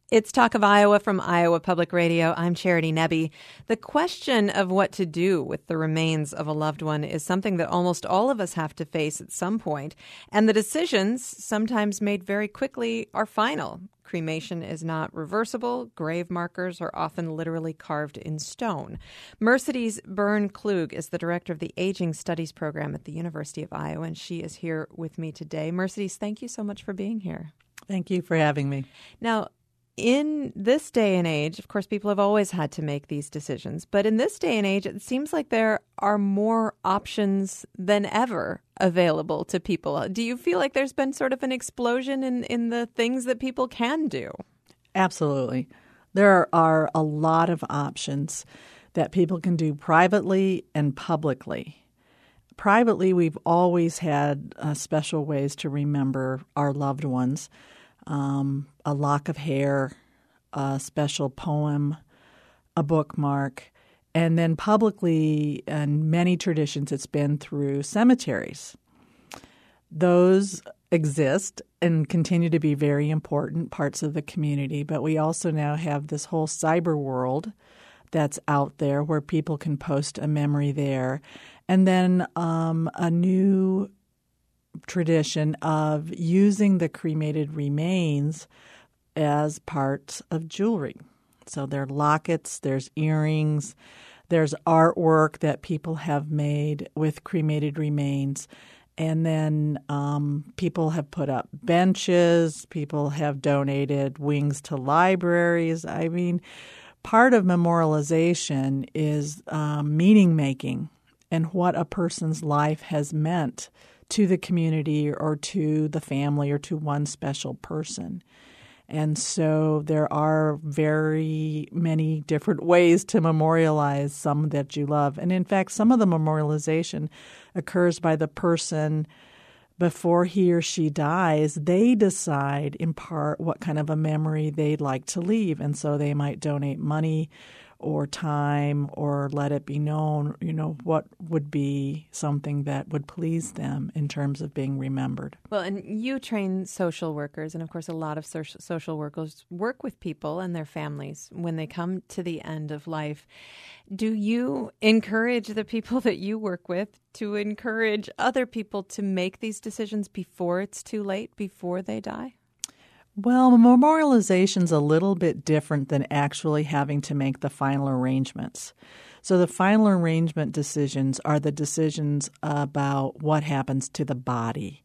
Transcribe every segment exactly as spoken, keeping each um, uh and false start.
It's Talk of Iowa from Iowa Public Radio. I'm Charity Nebbe. The question of what to do with the remains of a loved one is something that almost all of us have to face at some point, and the decisions, sometimes made very quickly, are final. Cremation is not reversible. Grave markers are often literally carved in stone. Mercedes Byrne-Klug is the director of the Aging Studies Program at the University of Iowa, and she is here with me today. Mercedes, thank you so much for being here. Thank you for having me. Now, in this day and age, of course, people have always had to make these decisions. But in this day and age, it seems like there are more options than ever available to people. Do you feel like there's been sort of an explosion in, in the things that people can do? Absolutely. There are a lot of options that people can do privately and publicly. Privately, we've always had uh, special ways to remember our loved ones. Um, a lock of hair, a special poem, a bookmark, and then publicly, in many traditions, it's been through cemeteries. Those exist and continue to be very important parts of the community, but we also now have this whole cyber world that's out there where people can post a memory there, and then um, a new tradition of using the cremated remains as parts of jewelry. So there are lockets, there's earrings, there's artwork that people have made with cremated remains. And then um, people have put up benches, people have donated wings to libraries. I mean, part of memorialization is um, meaning making and what a person's life has meant to the community or to the family or to one special person. And so there are very many different ways to memorialize some that you love. And in fact, some of the memorialization occurs by the person before he or she dies. They decide in part what kind of a memory they'd like to leave. And so they might donate money or time or let it be known, you know, what would be something that would please them in terms of being remembered. Well, and you train social workers, and of course a lot of social workers work with people and their families when they come to the end of life. Do you encourage the people that you work with to encourage other people to make these decisions before it's too late, before they die? Well, memorialization's a little bit different than actually having to make the final arrangements. So the final arrangement decisions are the decisions about what happens to the body.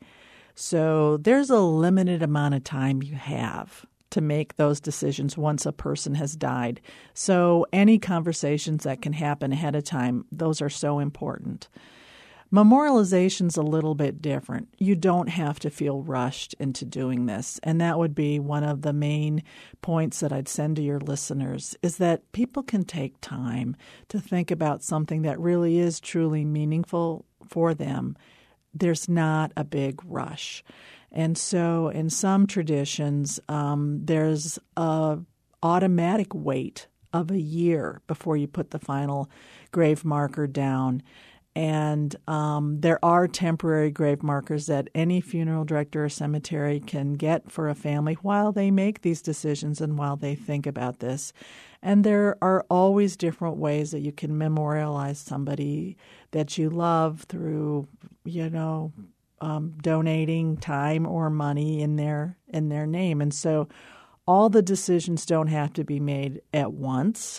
So there's a limited amount of time you have to make those decisions once a person has died. So any conversations that can happen ahead of time, those are so important. Memorialization's a little bit different. You don't have to feel rushed into doing this. And that would be one of the main points that I'd send to your listeners, is that people can take time to think about something that really is truly meaningful for them. There's not a big rush. And so in some traditions, um, there's a automatic wait of a year before you put the final grave marker down. And um, there are temporary grave markers that any funeral director or cemetery can get for a family while they make these decisions and while they think about this. And there are always different ways that you can memorialize somebody that you love through, you know, um, donating time or money in their in their name. And so all the decisions don't have to be made at once.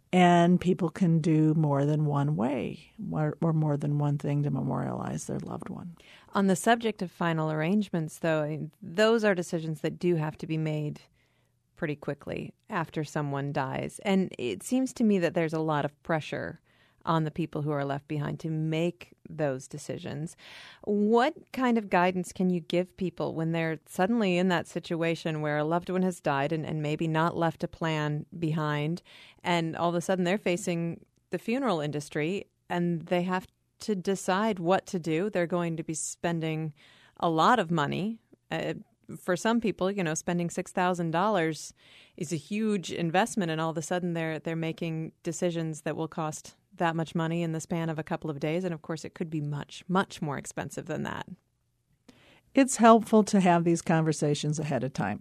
And people can do more than one way or, or more than one thing to memorialize their loved one. On the subject of final arrangements, though, those are decisions that do have to be made pretty quickly after someone dies. And it seems to me that there's a lot of pressure on the people who are left behind to make those decisions. What kind of guidance can you give people when they're suddenly in that situation where a loved one has died and, and maybe not left a plan behind, and all of a sudden they're facing the funeral industry and they have to decide what to do? They're going to be spending a lot of money. Uh, for some people, you know, spending six thousand dollars is a huge investment, and all of a sudden they're they're making decisions that will cost that much money in the span of a couple of days. And of course, it could be much, much more expensive than that. It's helpful to have these conversations ahead of time.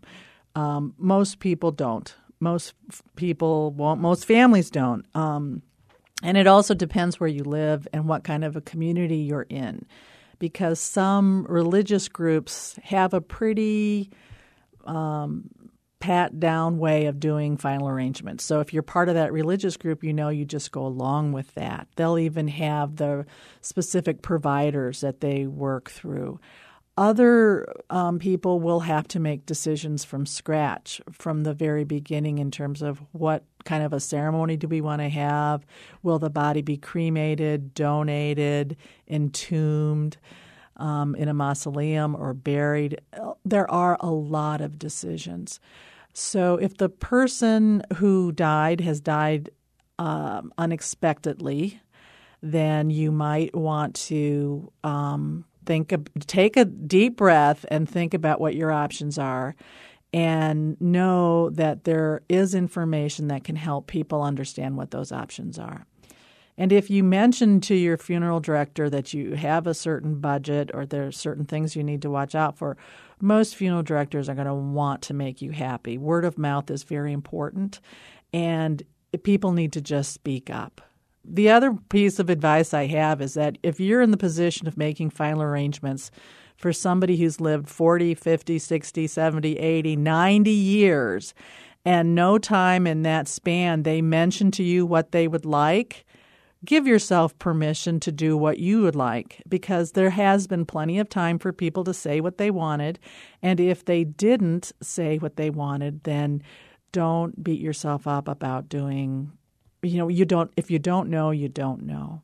Um, most people don't. Most f- people won't. Most families don't. Um, and it also depends where you live and what kind of a community you're in, because some religious groups have a pretty um, pat down way of doing final arrangements. So if you're part of that religious group, you know you just go along with that. They'll even have the specific providers that they work through. Other um, people will have to make decisions from scratch from the very beginning in terms of what kind of a ceremony do we want to have? Will the body be cremated, donated, entombed um, in a mausoleum, or buried? There are a lot of decisions. So if the person who died has died um, unexpectedly, then you might want to um, think of, take a deep breath and think about what your options are, and know that there is information that can help people understand what those options are. And if you mention to your funeral director that you have a certain budget or there are certain things you need to watch out for, most funeral directors are going to want to make you happy. Word of mouth is very important, and people need to just speak up. The other piece of advice I have is that if you're in the position of making final arrangements for somebody who's lived forty, fifty, sixty, seventy, eighty, ninety years, and no time in that span they mention to you what they would like, give yourself permission to do what you would like, because there has been plenty of time for people to say what they wanted. And if they didn't say what they wanted, then don't beat yourself up about doing, you know, you don't, if you don't know, you don't know.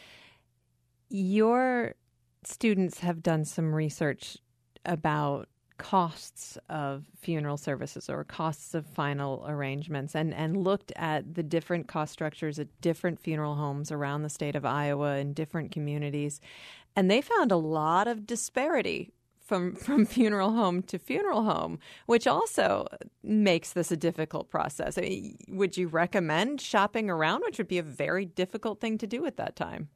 Your students have done some research about costs of funeral services or costs of final arrangements, and, and looked at the different cost structures at different funeral homes around the state of Iowa in different communities. And they found a lot of disparity from, from funeral home to funeral home, which also makes this a difficult process. I mean, would you recommend shopping around, which would be a very difficult thing to do at that time?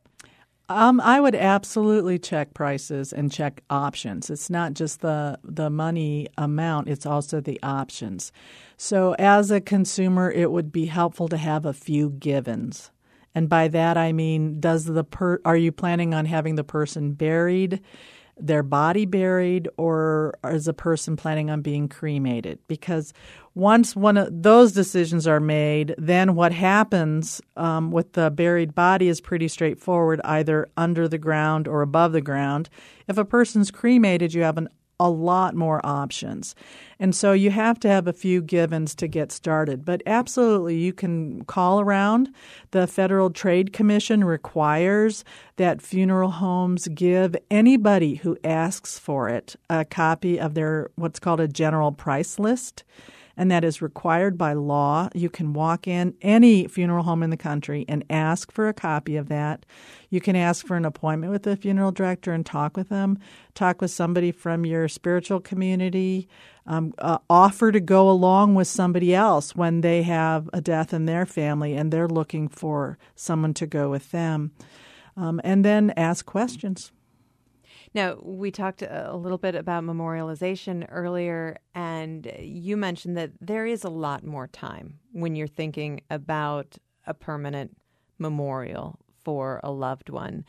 Um, I would absolutely check prices and check options. It's not just the the money amount, it's also the options. So as a consumer, it would be helpful to have a few givens. And by that I mean, does the per- are you planning on having the person buried, their body buried, or is a person planning on being cremated? Because once one of those decisions are made, then what happens um, with the buried body is pretty straightforward, either under the ground or above the ground. If a person's cremated, you have an, a lot more options. And so you have to have a few givens to get started. But absolutely, you can call around. The Federal Trade Commission requires that funeral homes give anybody who asks for it a copy of their what's called a general price list. And that is required by law. You can walk in any funeral home in the country and ask for a copy of that. You can ask for an appointment with the funeral director and talk with them, talk with somebody from your spiritual community, um, uh, offer to go along with somebody else when they have a death in their family and they're looking for someone to go with them, um, and then ask questions. Now, we talked a little bit about memorialization earlier, and you mentioned that there is a lot more time when you're thinking about a permanent memorial for a loved one.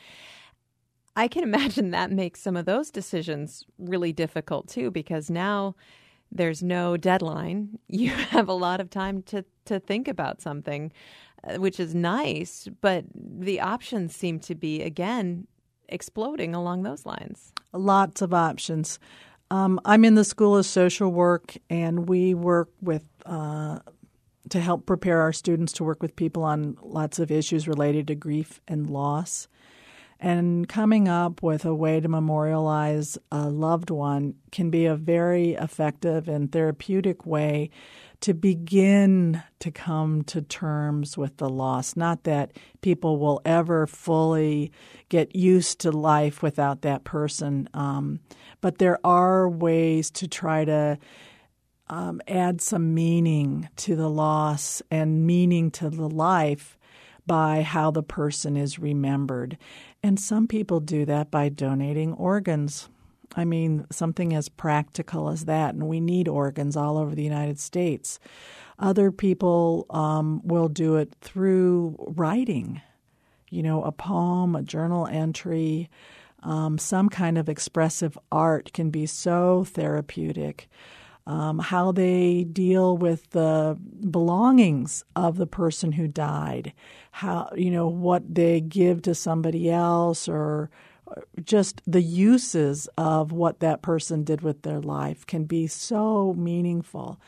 I can imagine that makes some of those decisions really difficult, too, because now there's no deadline. You have a lot of time to, to think about something, which is nice, but the options seem to be, again, exploding along those lines. Lots of options. Um, I'm in the School of Social Work, and we work with uh, to help prepare our students to work with people on lots of issues related to grief and loss. And coming up with a way to memorialize a loved one can be a very effective and therapeutic way to begin to come to terms with the loss. Not that people will ever fully get used to life without that person, um, but there are ways to try to um, add some meaning to the loss and meaning to the life by how the person is remembered. And some people do that by donating organs. I mean, something as practical as that, and we need organs all over the United States. Other people um, will do it through writing, you know, a poem, a journal entry, um, some kind of expressive art can be so therapeutic. Um, how they deal with the belongings of the person who died, how, you know, what they give to somebody else, or just the uses of what that person did with their life can be so meaningful.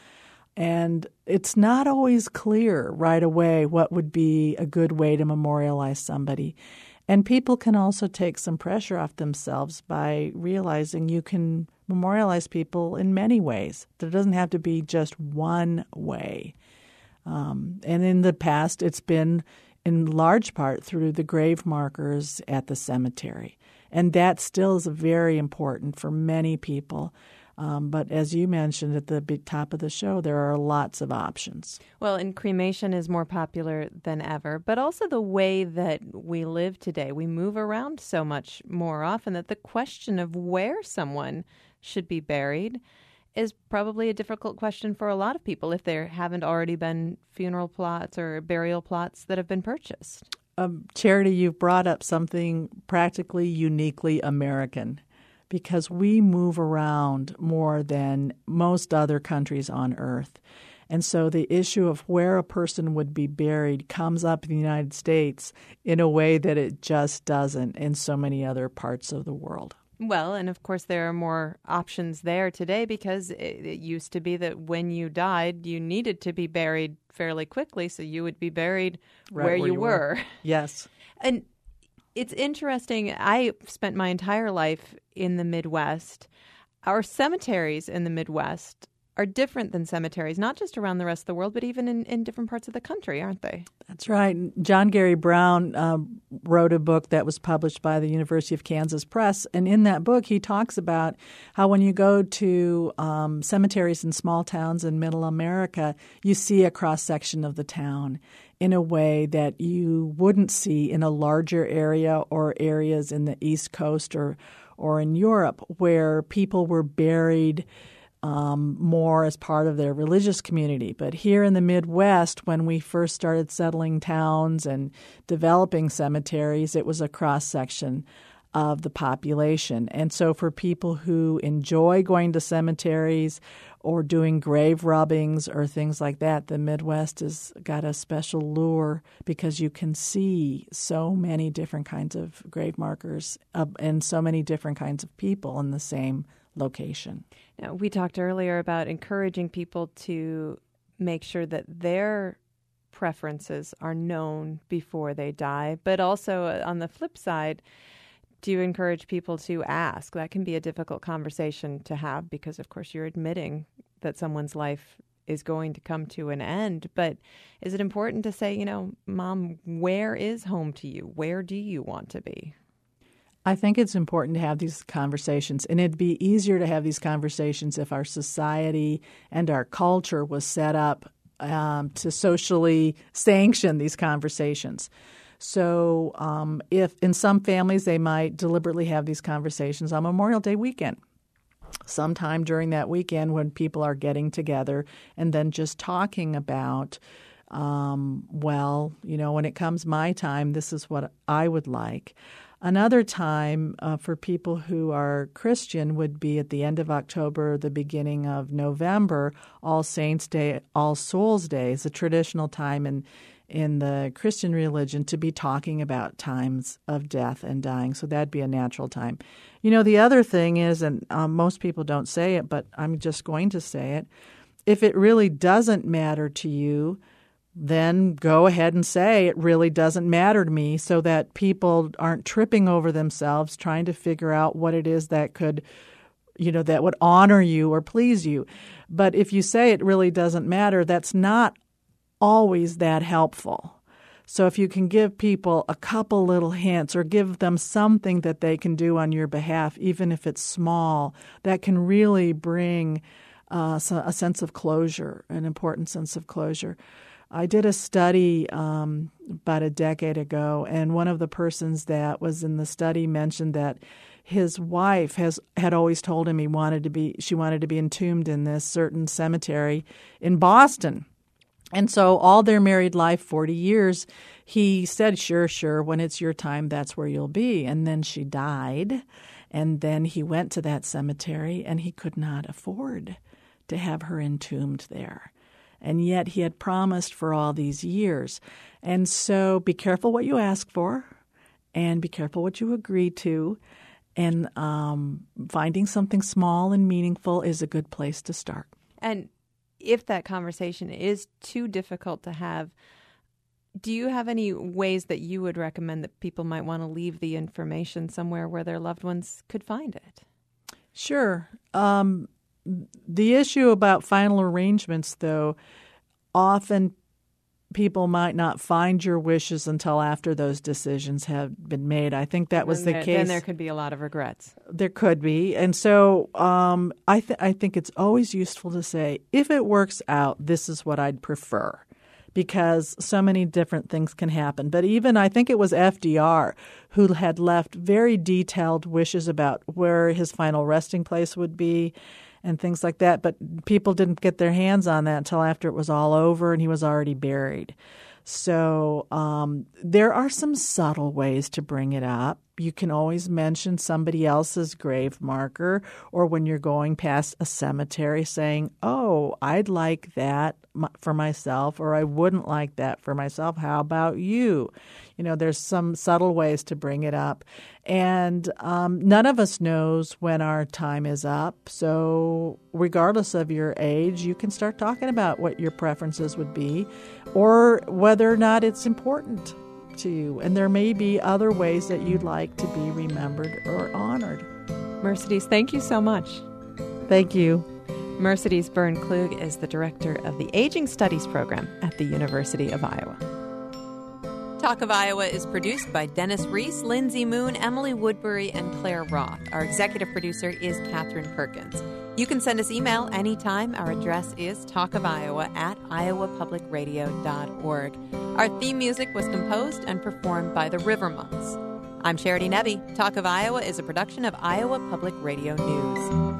And it's not always clear right away what would be a good way to memorialize somebody. And people can also take some pressure off themselves by realizing you can memorialize people in many ways. There doesn't have to be just one way. Um, and in the past, it's been in large part through the grave markers at the cemetery. And that still is very important for many people. Um, but as you mentioned at the top of the show, there are lots of options. Well, and cremation is more popular than ever, but also the way that we live today. We move around so much more often that the question of where someone should be buried is probably a difficult question for a lot of people if there haven't already been funeral plots or burial plots that have been purchased. Um, Charity, you've brought up something practically uniquely American, because we move around more than most other countries on earth. And so the issue of where a person would be buried comes up in the United States in a way that it just doesn't in so many other parts of the world. Well, and of course there are more options there today, because it, it used to be that when you died, you needed to be buried fairly quickly, so you would be buried right where, where you, you were. were. Yes. And it's interesting. I spent my entire life in the Midwest. Our cemeteries in the Midwest are different than cemeteries, not just around the rest of the world, but even in, in different parts of the country, aren't they? That's right. John Gary Brown uh, wrote a book that was published by the University of Kansas Press. And in that book, he talks about how when you go to um, cemeteries in small towns in middle America, you see a cross-section of the town in a way that you wouldn't see in a larger area or areas in the East Coast or, or in Europe, where people were buried Um, more as part of their religious community. But here in the Midwest, when we first started settling towns and developing cemeteries, it was a cross-section of the population. And so for people who enjoy going to cemeteries or doing grave rubbings or things like that, the Midwest has got a special lure because you can see so many different kinds of grave markers uh, and so many different kinds of people in the same location. Now, we talked earlier about encouraging people to make sure that their preferences are known before they die, but also uh, on the flip side, do you encourage people to ask? That can be a difficult conversation to have because, of course, you're admitting that someone's life is going to come to an end. But is it important to say, you know, Mom, where is home to you? Where do you want to be? I think it's important to have these conversations, and it'd be easier to have these conversations if our society and our culture was set up um, to socially sanction these conversations. So um, if in some families they might deliberately have these conversations on Memorial Day weekend, sometime during that weekend when people are getting together and then just talking about, um, well, you know, when it comes my time, this is what I would like. Another time uh, for people who are Christian would be at the end of October, the beginning of November. All Saints' Day, All Souls' Day is a traditional time in in the Christian religion to be talking about times of death and dying. So that'd be a natural time. You know, the other thing is, and um, most people don't say it, but I'm just going to say it, if it really doesn't matter to you, then go ahead and say it really doesn't matter to me, so that people aren't tripping over themselves trying to figure out what it is that could, you know, that would honor you or please you. But if you say it really doesn't matter, that's not always that helpful. So if you can give people a couple little hints or give them something that they can do on your behalf, even if it's small, that can really bring uh, a sense of closure, an important sense of closure. I did a study um, about a decade ago, and one of the persons that was in the study mentioned that his wife has had always told him he wanted to be she wanted to be entombed in this certain cemetery in Boston. And so all their married life, forty years, he said, sure, sure, when it's your time, that's where you'll be. And then she died. And then he went to that cemetery, and he could not afford to have her entombed there. And yet he had promised for all these years. And so be careful what you ask for, and be careful what you agree to. And um, finding something small and meaningful is a good place to start. And if that conversation is too difficult to have, do you have any ways that you would recommend that people might want to leave the information somewhere where their loved ones could find it? Sure. Um, the issue about final arrangements, though, often people might not find your wishes until after those decisions have been made. I think that was the there, case. Then there could be a lot of regrets. There could be. And so um, I, th- I think it's always useful to say, if it works out, this is what I'd prefer, because so many different things can happen. But even I think it was F D R who had left very detailed wishes about where his final resting place would be and things like that. But people didn't get their hands on that until after it was all over and he was already buried. So um, there are some subtle ways to bring it up. You can always mention somebody else's grave marker, or when you're going past a cemetery saying, oh, I'd like that for myself, or I wouldn't like that for myself. How about you? You know, there's some subtle ways to bring it up. And um, none of us knows when our time is up. So regardless of your age, you can start talking about what your preferences would be or whether or not it's important to you. And there may be other ways that you'd like to be remembered or honored. Mercedes, thank you so much. Thank you. Mercedes Byrne-Klug is the director of the Aging Studies program at the University of Iowa. Talk of Iowa is produced by Dennis Reese, Lindsay Moon, Emily Woodbury, and Claire Roth. Our executive producer is Catherine Perkins. You can send us email anytime. Our address is talkofiowa at iowa public radio dot org. Our theme music was composed and performed by the River Monks. I'm Charity Nebbe. Talk of Iowa is a production of Iowa Public Radio News.